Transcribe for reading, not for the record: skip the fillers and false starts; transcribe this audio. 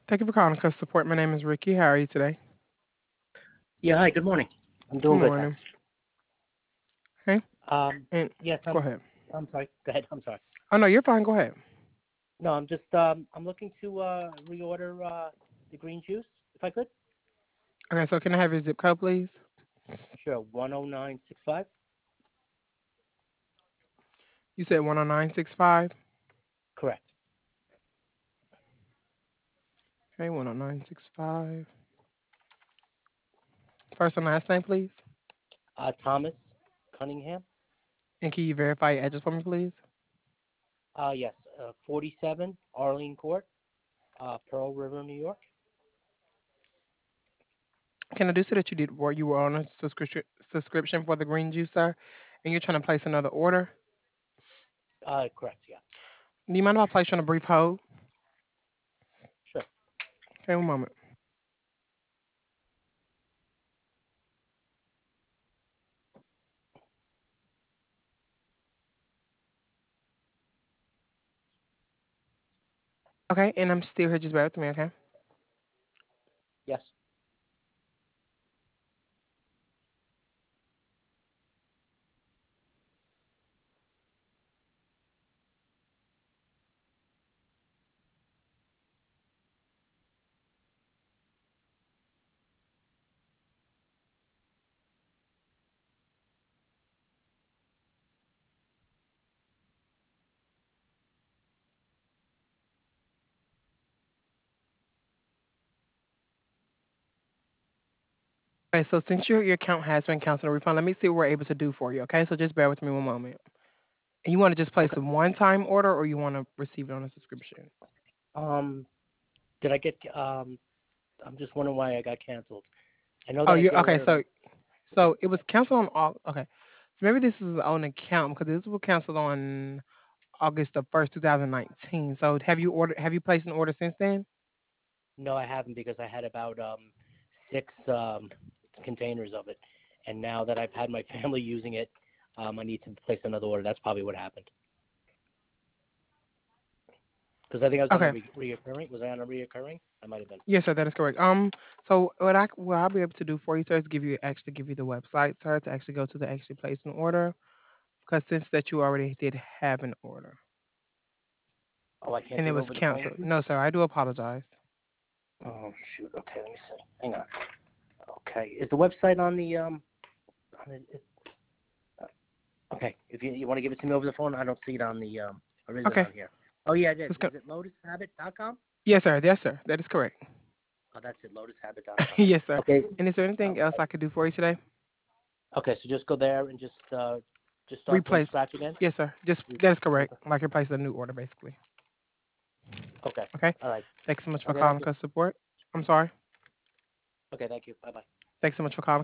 Thank you for calling Customer Support. My name is Ricky. How are you today? Yeah, hi, good morning. I'm Good doing good, morning. thanks. Okay, Um, and yes, go ahead. I'm sorry. Go ahead. I'm sorry. Oh no, you're fine. Go ahead. No, I'm looking to reorder the green juice, if I could. Okay, so can I have your zip code, please? Sure, 10965. You said 10965. Correct. Okay, 10965. First and last name, please. Thomas Cunningham. And can you verify your address for me, please? Yes, 47 Arlene Court, Pearl River, New York. Can I do so that you were on a subscription for the green juice, sir, and you're trying to place another order? Correct. Yeah. Do you mind if I place you on a brief hold? Sure. Okay, one moment. Okay, and I'm still here. Just bear with me, okay? Yes. Okay, so since your account has been canceled, a refund, let me see what we're able to do for you, okay? So just bear with me one moment. And you want to just place Okay. a one-time order, or you want to receive it on a subscription? Um, did I get? I'm just wondering why I got canceled. I know Oh, that I you did okay? order So like. Yeah. so it was canceled on all. Okay, so maybe this is on account because this was canceled on August the 1st, 2019. So have you placed an order since then? No, I haven't because I had about six containers of it, and now that I've had my family using it, I need to place another order. That's probably what happened. Because I think I was on a Okay. reoccurring. Was I on a reoccurring? I might have been. Yes, sir. That is correct. So what I'll be able to do for you, sir, is give you the website, sir, to actually go to the actually place an order. Because since that you already did have an order Oh, I can't and it do it was over the phone with canceled. you. No, sir. I do apologize. Oh shoot. Okay, let me see. Hang on. Okay, is the website on the On the, okay, if you want to give it to me over the phone, I don't see it on the or is it Okay. on here? Oh yeah, it is. Let's go. Is it lotushabit.com? Yes, sir. Yes, sir. That is correct. Oh, that's it, lotushabit.com. Yes, sir. Okay. And is there anything else I could do for you today? Okay, so just go there and just start from Replace. scratch again. Yes, sir. Just that is correct. Like you're placing a new order, basically. Okay. Okay. All right. Thanks so much for Okay, calling thank you. customer support. I'm sorry. Okay, thank you. Bye bye. Thanks so much for calling